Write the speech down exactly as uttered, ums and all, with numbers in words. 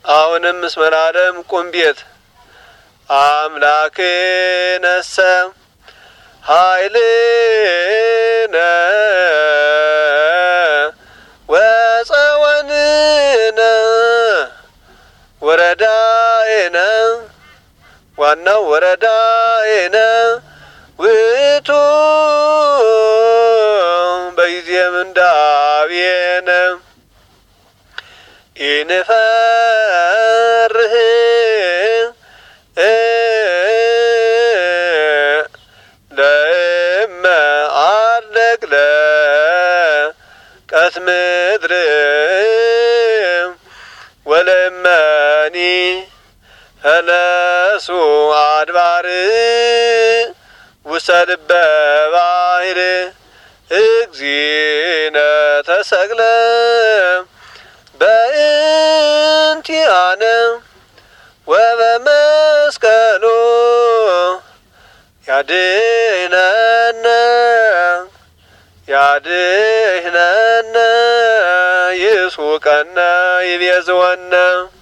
አሁንም እስመ ለዓለም ቁም ቤት አምላክነሰ ኃይልነ ወፀወንነ ወረዳኤነ ዋናው ወረዳኤነ ውእቱ በጊዜ ምንዳቤነ ኢንፈርህ ለእመ አድለቅለ ቀት ምድር ወለእመኒ ፈለሱ አድባር ውስተ ልበ ባሕር እግዚእነ ተሰቅለ በእንቲአነ ወበመስቀሉ ያድኅነነ ያድኅነነ ይሱቀነ ይቤዝወነ